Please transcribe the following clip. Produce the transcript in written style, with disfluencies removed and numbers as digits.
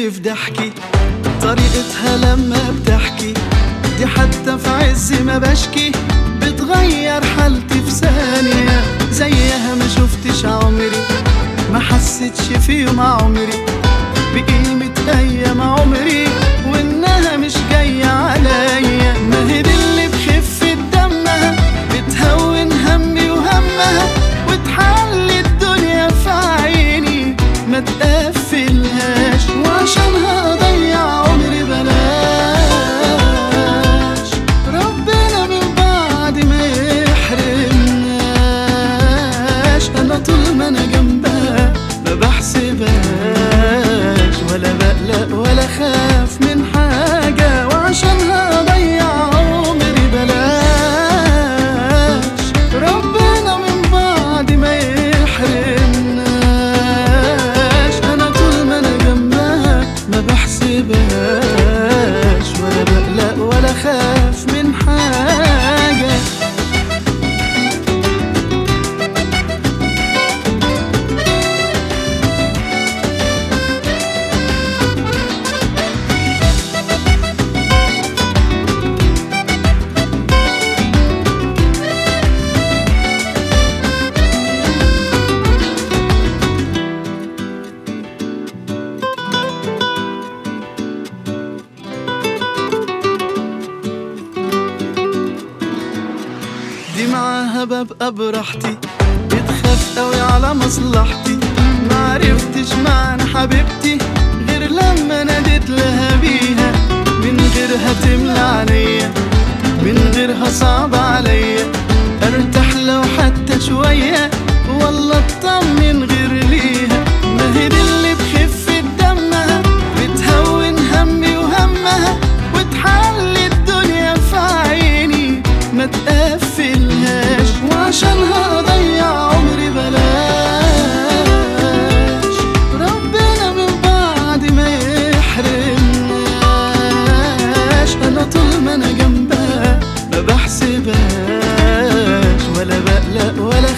في ضحكي، طريقتها لما بتحكي دي حتى في عز ما بشكي بتغير حالتي في ثانية. زيها ما شفتش عمري، ما حسيتش في يوم عمري بقيمة أيام عمري وإنها مش جاية عليا. ما هي دي اللي بخفة دمها بتهون همي وهمها وتحلي الدنيا في عيني ما تقفلهاش، وعشانها أضيع عمري بلاش ربنا من بعد ما يحرمناش. أنا طول ما أنا جنبها ما بحسبهاش ولا بقلق ولا خاف من حاجة، وعشانها أضيع عمري بلاش ربنا من بعد ما يحرمناش. أنا طول ما أنا جنبها ما بحسبهاش ولا بقلق ولا خاف من حاجة. دي معاها ببقى براحتي، بتخاف قوي على مصلحتي. معرفتش معنى حبيبتي غير لما ناديت لها بيها، من غيرها تملى عينيا، من غيرها صعب عليا ارتاح لو حتى شوية والله اطمن غير ليها. ما هي دي اللي بخفة دمها بتهون همي وهمها وتحلي الدنيا في عيني ما تقفلهاش، وعشانها أضيع عمري بلاش ربنا من بعد ما يحرمناش. أنا طول ما أنا جنبها ما بحسبهاش ولا بقلق ولا